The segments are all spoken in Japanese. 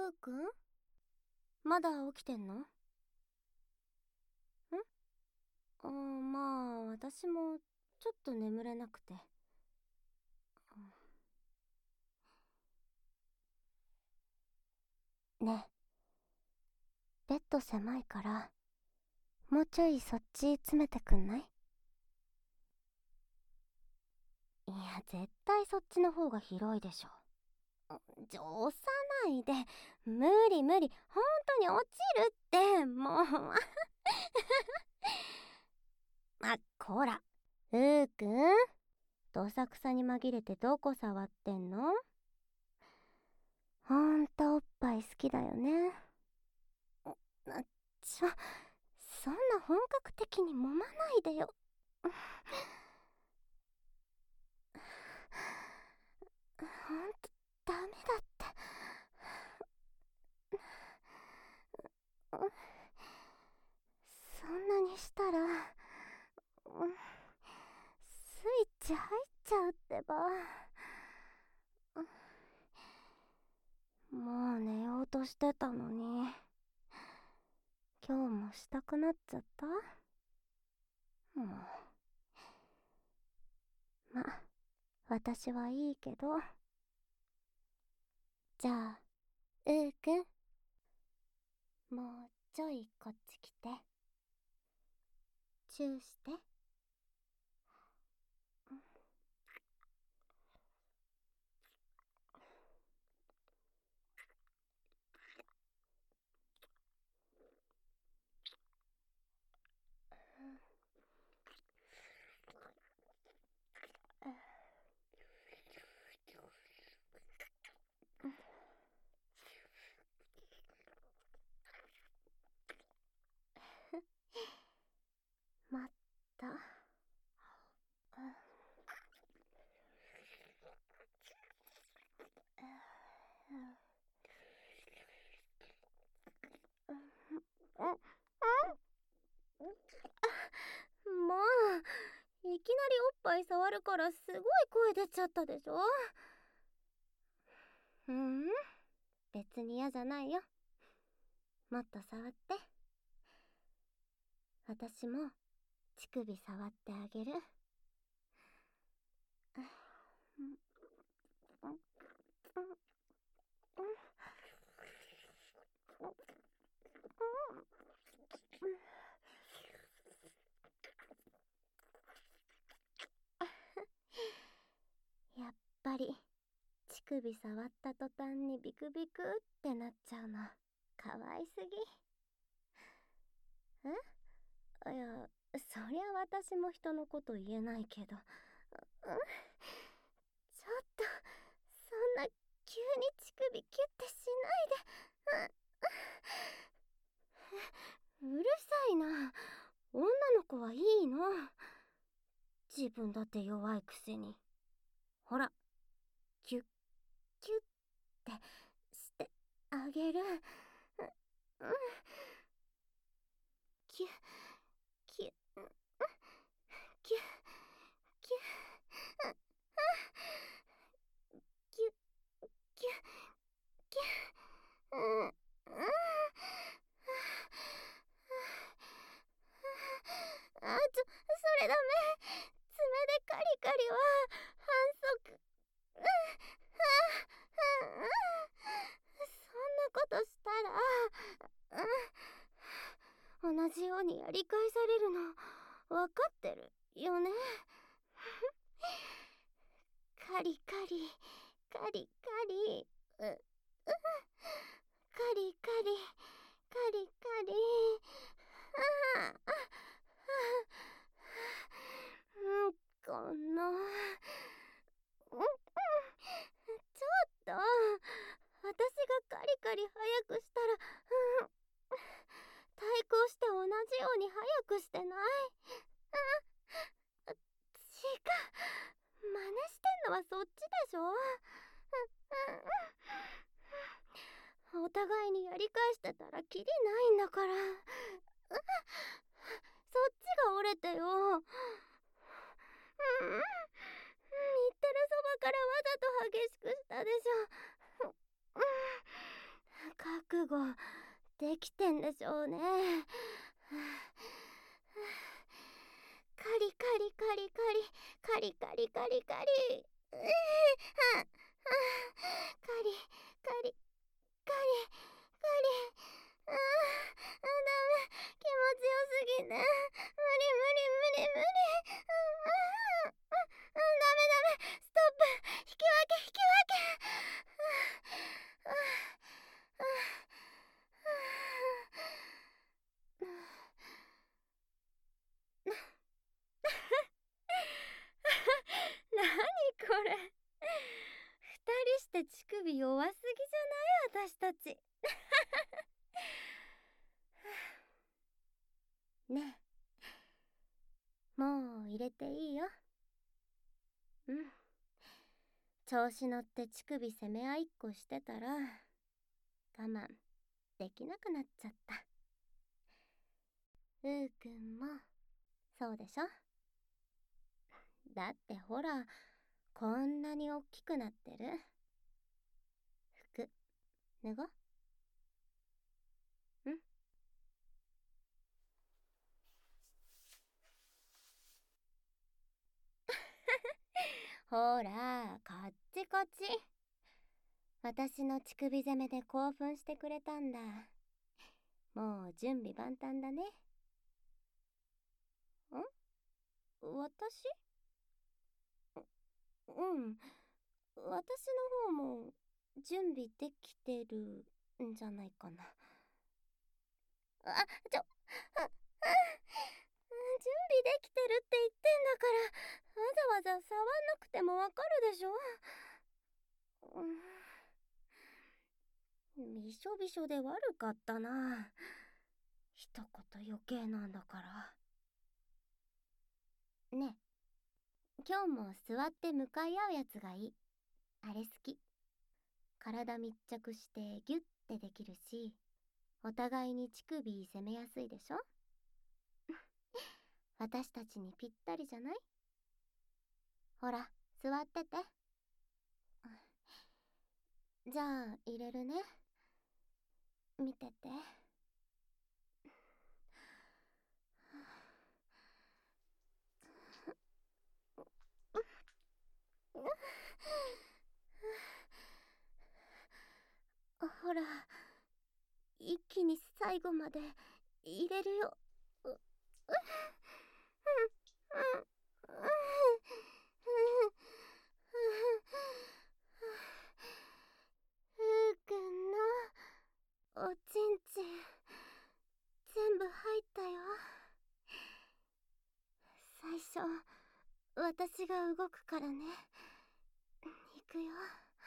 うくん、まだ起きてんの？まあ私もちょっと眠れなくて。ねえ、ベッド狭いからもうちょいそっち詰めてくんない？いや、絶対そっちの方が広いでしょ。押さないで。無理無理、本当に落ちるってもうこら、うーくん、どさくさに紛れてどこ触ってんの？ほんとおっぱい好きだよね。そんな本格的に揉まないでよ。ほんとダメだって。そんなにしたらスイッチ入っちゃうってば。もう寝ようとしてたのに、今日もしたくなっちゃった。もうま、私はいいけど。じゃあうーくん、もうちょいこっち来てチューして。まった。もういきなりおっぱい触るからすごい声出ちゃったでしょ。別に嫌じゃないよ。もっと触って。私も乳首触ってあげる。やっぱり乳首触った途端にビクビクってなっちゃうのかわいすぎ。いや、そりゃ私も人のこと言えないけど、ちょっとそんな急に乳首キュッてしないで。うるさいな。女の子はいいの。自分だって弱いくせに。ほら、キュッキュッってしてあげる。キュッキュッキュッキュッキュッキュッキュッ。それダメ。爪でカリカリは反則。そんなことしたら同じようにやり返されるの分かってるよね。カリカリカリカリカリカリカリカリ。このちょっと、私がカリカリ早くしたら対抗して同じように早くしてない？違う、真似してんのはそっちでしょ。お互いにやり返してたらキリないんだから。そっちが折れてよ。言ってるそばからわざと激しくしたでしょ。 覚悟できてんでしょうね。カリカリカリカリカリカリカリカリカリカリカリカリダメ、気持ちよすぎて無理無理無理無理。ダメダメ、ストップ、引き分け引き分け。何これ、二人して乳首弱すぎじゃない？私たち。ねえ、もう入れていいよ。うん、調子乗って乳首攻め合いっこしてたら我慢できなくなっちゃった。うーくんもそうでしょ？だってほら、こんなにおっきくなってる。服脱ご。ん？ほら、こっちこっち。私の乳首攻めで興奮してくれたんだ。もう準備万端だね。私？うん。私の方も準備できてるんじゃないかな。準備できてるって言ってんだから、わざわざ触んなくてもわかるでしょ。びしょびしょで悪かったな。一言余計なんだから。ねえ、今日も座って向かい合うやつがいい。あれ好き。体密着してギュッてできるし、お互いに乳首攻めやすいでしょ。私たちにぴったりじゃない？ほら、座ってて。じゃあ入れるね。見てて。ほら、一気に最後まで入れるよ。ふうくんのおちんちん全部入ったよ。最初私が動くからね。いくよ。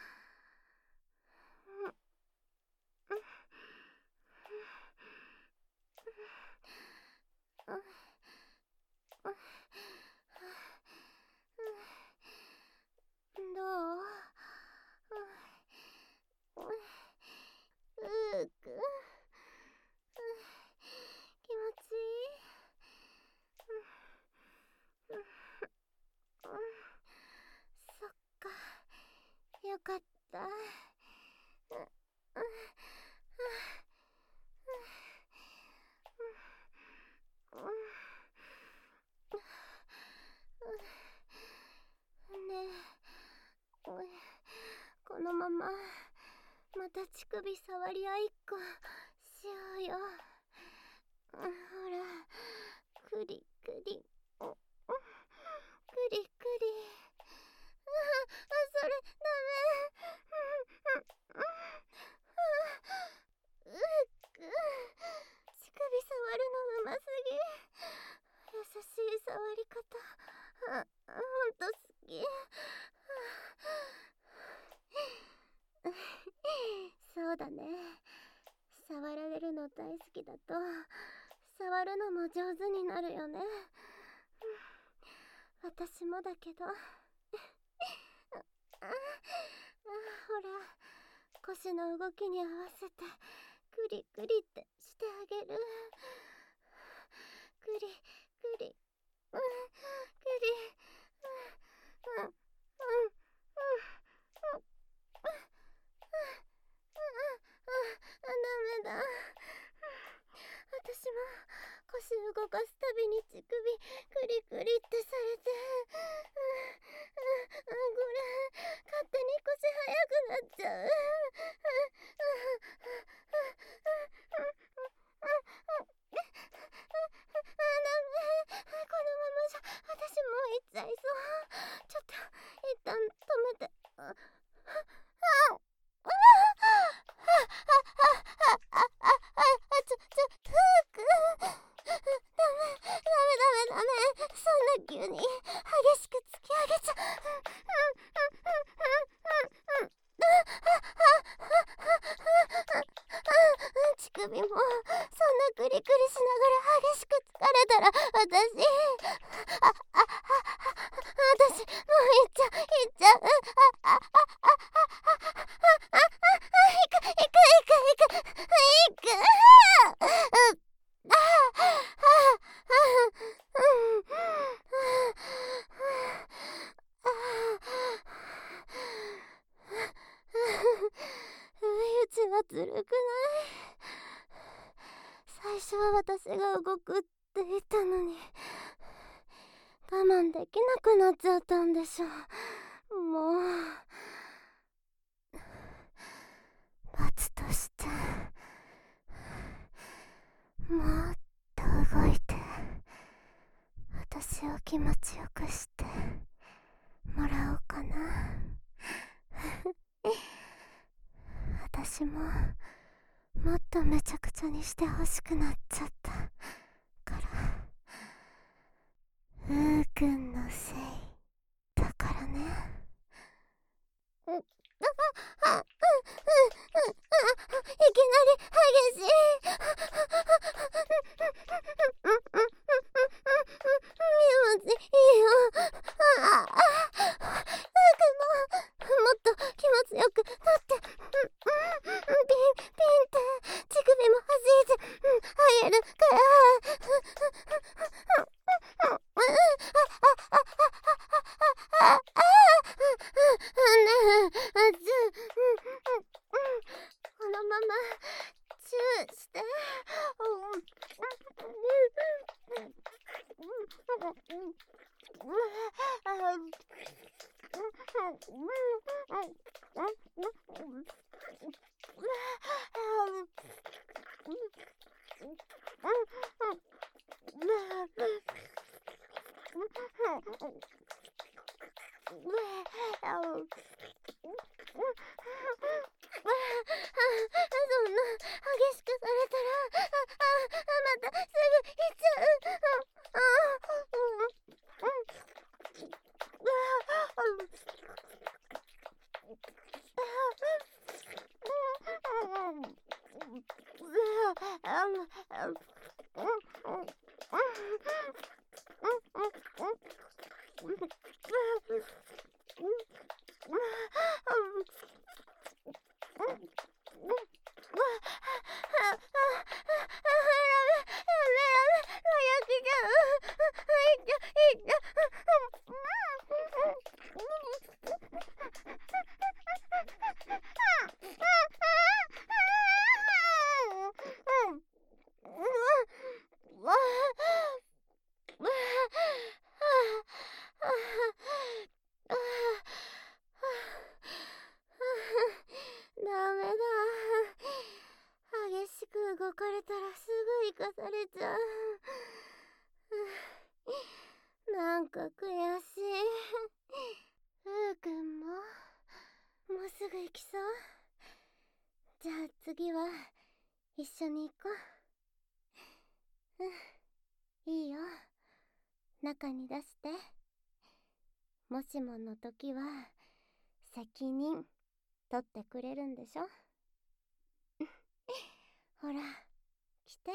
どう？うーくん、気持ちいい？そっか、よかった。ねえ、このまままた乳首触り合いっこしようよ。ほら、クリクリ、クリクリ。それダメ。うっく、乳首触るのうますぎ。優しい触り方、ほんと好き。そうだね、触られるの大好きだと触るのも上手になるよね。私もだけど。ほら、腰の動きに合わせてクリクリってしてあげる。クリクリ、クリ、 ずるくない？最初は私が動くって言ったのに、我慢できなくなっちゃったんでしょ。もう罰としてもっと動いて私を気持ちよくしてもらおうかな。私ももっとめちゃくちゃにしてほしくなっちゃったから、うーくんのせいだからね。いきなり激しい。気持ちいいよ。もっと気持ちよくなって、ピンって乳首も弾いて入るから。このままチューして。そんな激しくされたら、またすぐ行っちゃう。ダメだ。激しく動かれたらすぐ生かされちゃう。なんか悔しい。ふうくんももうすぐ行きそう？じゃあ次は一緒に行こう。いいよ、中に出して。もしもの時は責任取ってくれるんでしょ？ほら来て。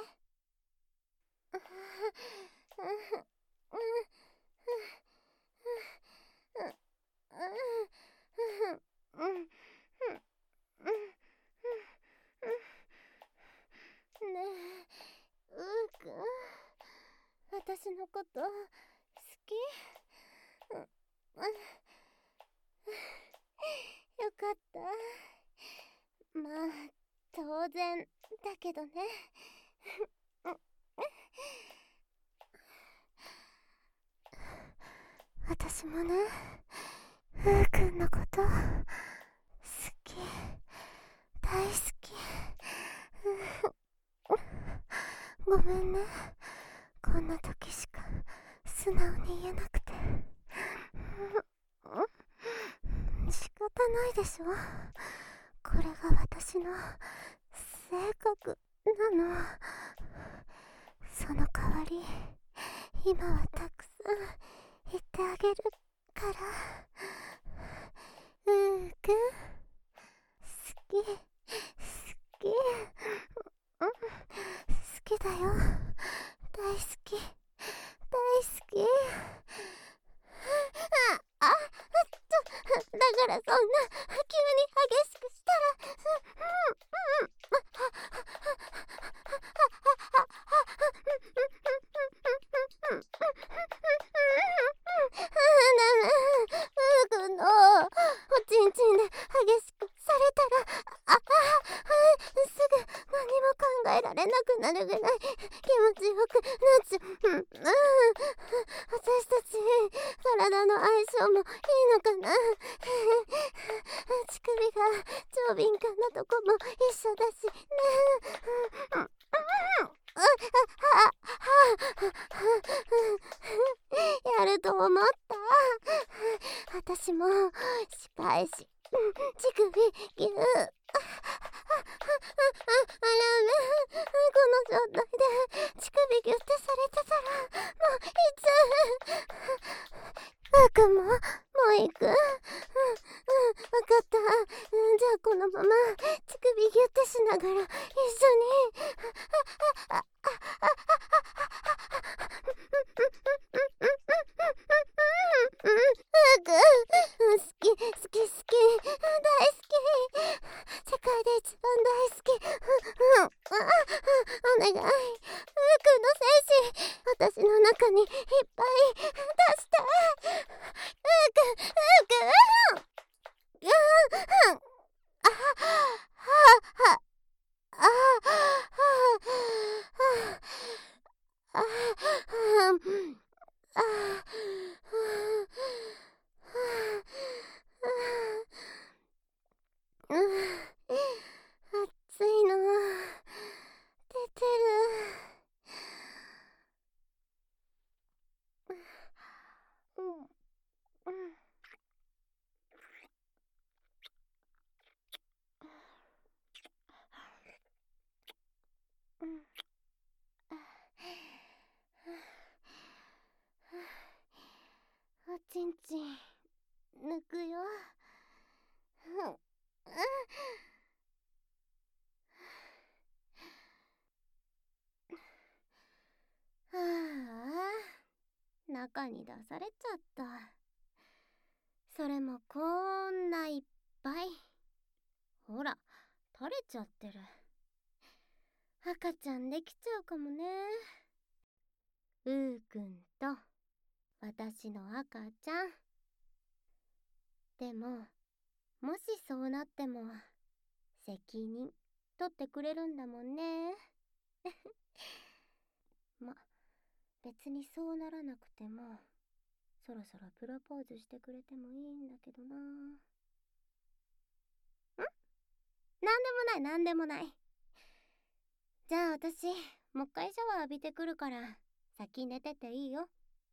ねえ、うーくん、私のこと好き？よかった。まあ当然だけどね。私もね、ふうくんのこと好き、大好き。ごめんね、こんな時しか素直に言えなくて。仕方ないでしょ、これが私の性格なの。その代わり今はたくさん言ってあげるから。うーくん、好き好き、好きだよ、大好き大好き。だからそんな急に激しくしたら。ダメ、ふうくんのおちんちんで激なるぐらい気持ちよくなっちゃう。私たち体の相性もいいのかな。乳首が超敏感なとこも一緒だしね。やると思った。私も仕返し乳首ぎゅー。あらね、この状態で乳首ギュってされてたらもういつふうくんもう行く。わかった。じゃあこのまま乳首ギュってしながら一緒にふうくん好き好き好き大好き世界で一番大好きお願いふうくんの精子私の中にいっぱい出してふうくんあはあ暑いの出てる。おちんちん抜くよ。はあ、中に出されちゃった。それもこんないっぱい。ほら垂れちゃってる。赤ちゃんできちゃうかもね。うーくんと私の赤ちゃん。でももしそうなっても責任取ってくれるんだもんね。ま、別にそうならなくてもそろそろプロポーズしてくれてもいいんだけどな。なんでもない。じゃあ私もう一回シャワー浴びてくるから先寝てていいよ。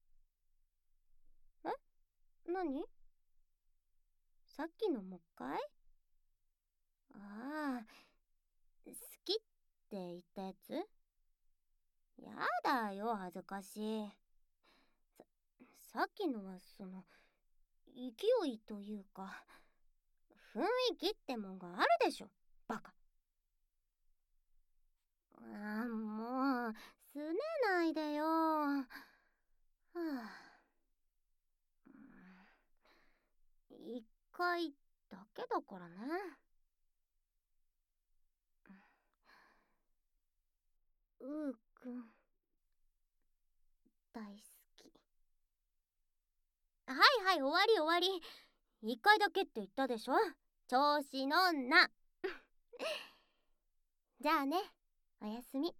え？何？さっきのもう一回？ああ、好きって言ったやつ？やだよ、恥ずかしい。さっきのは勢いというか雰囲気ってもんがあるでしょ、バカ。もうすねないでよ。はあ、一回だけだからね。うーくん大好き。はい終わり。一回だけって言ったでしょ、調子のんな。じゃあね、おやすみ。